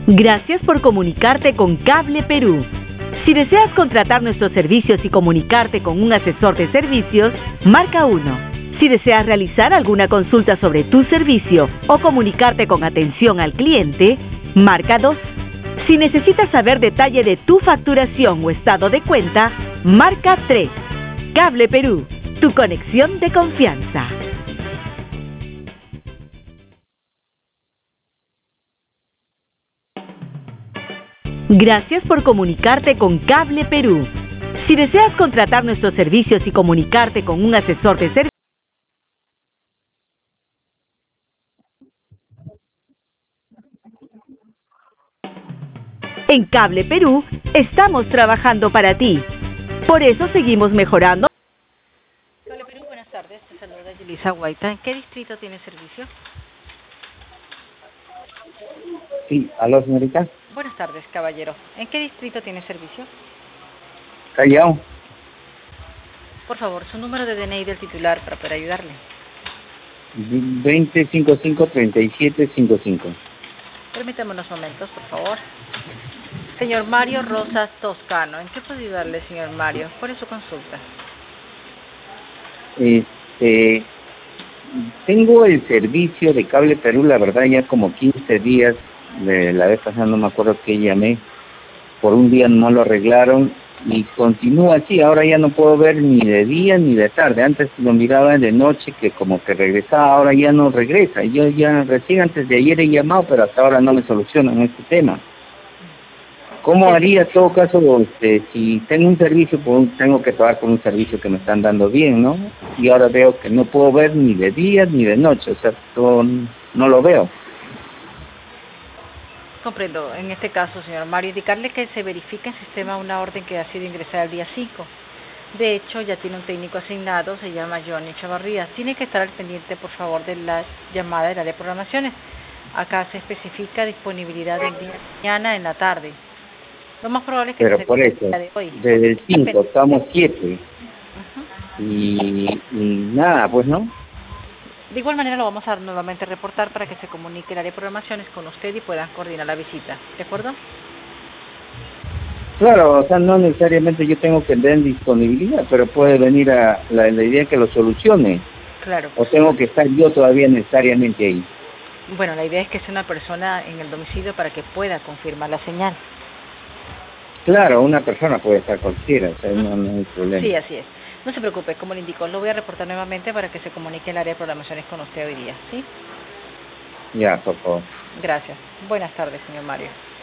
Gracias por comunicarte con Cable Perú. Si deseas contratar nuestros servicios y comunicarte con un asesor de servicios, marca 1. Si deseas realizar alguna consulta sobre tu servicio o comunicarte con atención al cliente, marca 2. Si necesitas saber detalle de tu facturación o estado de cuenta, marca 3. Cable Perú, tu conexión de confianza. Gracias por comunicarte con Cable Perú. Si deseas contratar nuestros servicios y comunicarte con un asesor de servicios, en Cable Perú estamos trabajando para ti. Por eso seguimos mejorando. Cable Perú, buenas tardes. Te saluda Yelisa Guaita. ¿En qué distrito tiene servicio? Sí, aló, señorita. Buenas tardes, caballero. ¿En qué distrito tiene servicio? Callao. Por favor, su número de DNI del titular para poder ayudarle. 2055-3755. Permítame unos momentos, por favor. Señor Mario Rosas Toscano, ¿en qué puedo ayudarle, señor Mario? ¿Cuál es su consulta? Tengo el servicio de Cable Perú, la verdad, ya como 15 días. La vez pasada no me acuerdo que llamé. Por un día no lo arreglaron y continúa así. Ahora ya no puedo ver ni de día ni de tarde. Antes lo miraba de noche, que como que regresaba, ahora ya no regresa. Yo ya recién antes de ayer he llamado, pero hasta ahora no me solucionan este tema. ¿Cómo haría en todo caso, si tengo un servicio, pues tengo que pagar por un servicio que me están dando bien, ¿no? Y ahora veo que no puedo ver ni de día ni de noche, o sea, no lo veo. Comprendo. En este caso, señor Mario, indicarle que se verifica en sistema una orden que ha sido ingresada el día 5. De hecho, ya tiene un técnico asignado, se llama Johnny Chavarría. Tiene que estar al pendiente, por favor, de la llamada del área de programaciones. Acá se especifica disponibilidad del día de mañana en la tarde. Lo más probable es que Pero se por eso, de hoy. desde el 5 estamos 7 y nada, pues, ¿no? De igual manera lo vamos a nuevamente reportar para que se comunique el área de programaciones con usted y puedan coordinar la visita. ¿De acuerdo? Claro, o sea, no necesariamente yo tengo que ver disponibilidad, pero puede venir a la idea que lo solucione. Claro. O tengo que estar yo todavía necesariamente ahí. Bueno, la idea es que sea una persona en el domicilio para que pueda confirmar la señal. Claro, una persona puede estar cualquiera, o sea, no hay problema. Sí, así es. No se preocupe, como le indicó, lo voy a reportar nuevamente para que se comunique el área de programaciones con usted hoy día, ¿sí? Ya, por favor. Gracias. Buenas tardes, señor Mario.